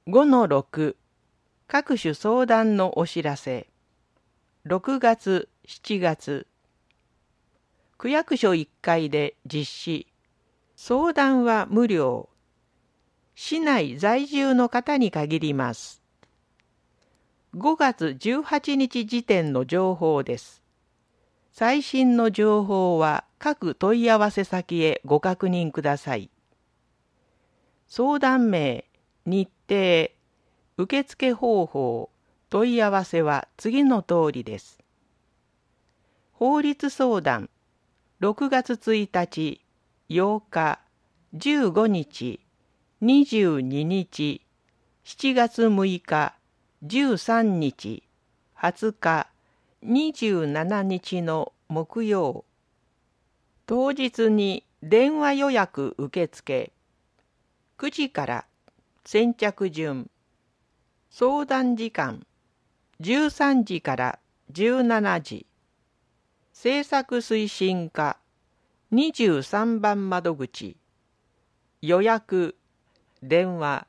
5-6 各種相談のお知らせ。6月、7月。区役所1階で実施。相談は無料。市内在住の方に限ります。5月18日時点の情報です。最新の情報は各問い合わせ先へご確認ください。相談名、日程、受付方法、問い合わせは次の通りです。法律相談、6月1日、8日、15日、22日、7月6日、13日、20日、27日の木曜。当日に電話予約受付。9時から先着順。相談時間13時から17時。政策推進課23番窓口。予約電話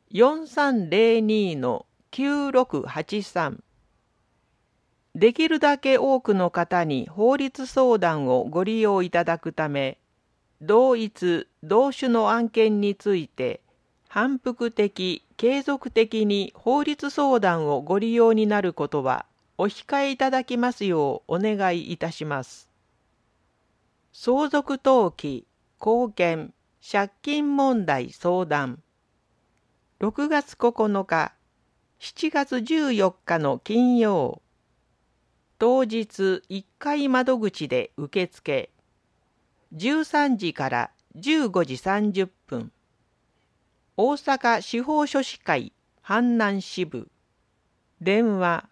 4302-9683。できるだけ多くの方に法律相談をご利用いただくため、同一・同種の案件について反復的・継続的に法律相談をご利用になることはお控えいただきますようお願いいたします。相続登記、後見、借金問題相談。6月9日、7月14日の金曜。当日1階窓口で受付。13時から15時30分。大阪司法書士会阪南支部。電話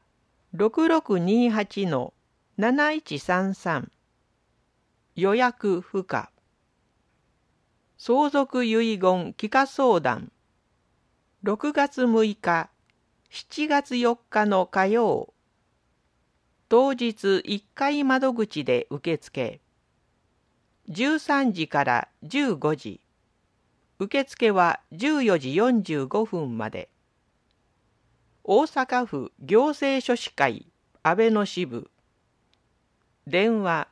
6628-7133。予約不可。相続遺言帰化相談。6月6日、7月4日の火曜。当日1階窓口で受付。13時から15時。受付は14時45分まで。大阪府行政書士会阿倍野支部。電話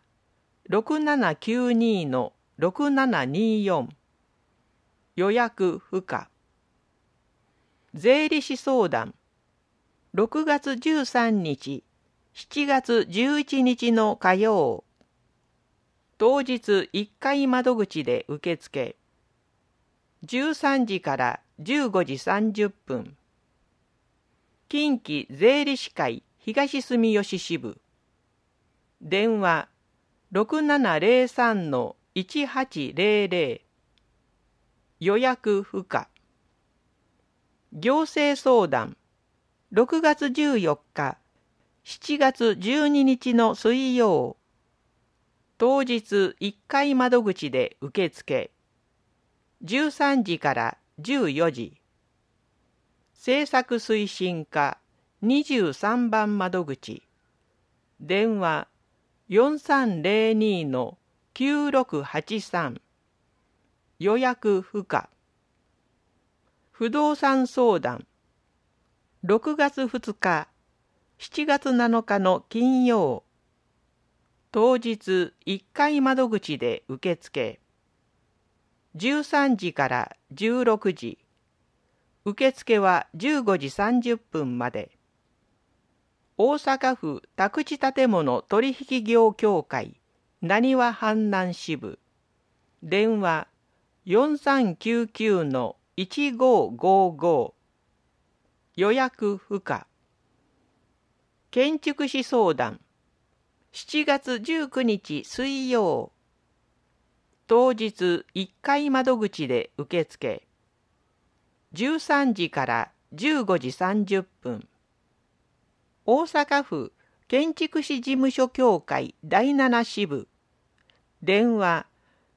6792-6724。予約不可。税理士相談。6月13日、7月11日の火曜。当日1階窓口で受付。13時から15時30分。近畿税理士会東住吉支部。電話6703-1800。予約不可。行政相談。6月14日、7月12日の水曜。当日1階窓口で受付。13時から14時。政策推進課23番窓口。電話4302-9683。予約不可。不動産相談。6月2日、7月7日の金曜。当日1階窓口で受付。13時から16時。受付は15時30分まで。大阪府宅地建物取引業協会浪速阪南支部。電話4399-1555。予約不可。建築士相談。7月19日水曜。当日1階窓口で受付。13時から15時30分。大阪府建築士事務所協会第7支部。電話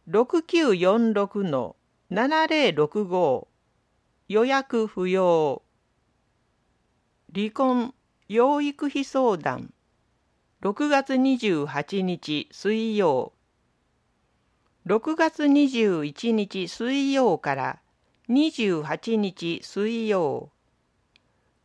6946-7065。予約不要。離婚、養育費相談。6月28日水曜。6月21日水曜から28日水曜。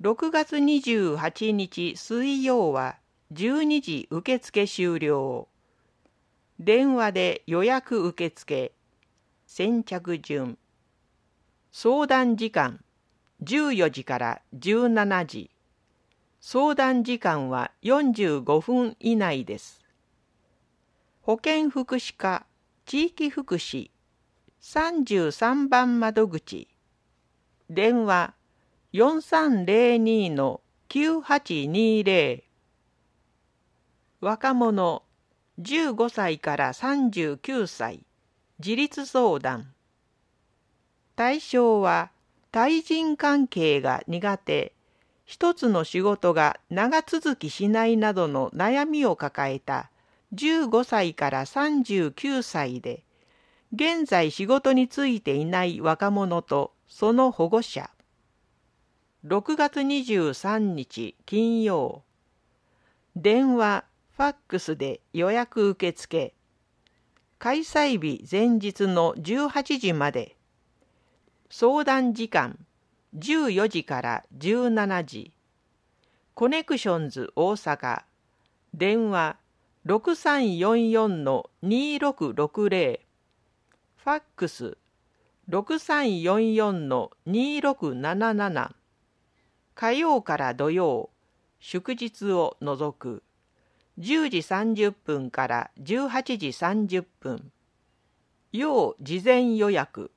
6月28日水曜は12時受付終了。電話で予約受付。先着順。相談時間14時から17時。相談時間は45分以内です。保健福祉課地域福祉33番窓口。電話4302-9820。若者15歳から39歳。自立相談。対象は対人関係が苦手、一つの仕事が長続きしないなどの悩みを抱えた15歳から39歳で、現在仕事に就いていない若者とその保護者。6月23日金曜。電話、ファックスで予約受付。開催日前日の18時まで。相談時間14時から17時。コネクションズ大阪。電話6344-2660。ファックス6344-2677。火曜から土曜、祝日を除く。10時30分から18時30分。要事前予約。